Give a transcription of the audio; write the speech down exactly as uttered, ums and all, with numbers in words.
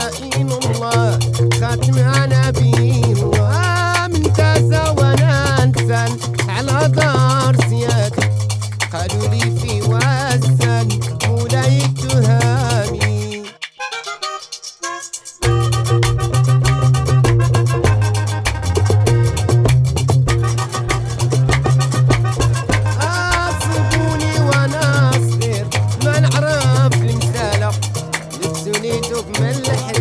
خائن الله خاتم نبي الله من تاسى وانا انسان على دار سيادي قالوا لي في وسن مولاي التهامي عصبوني وانا صغير ما نعرف المسالة لبسوني دوب ملح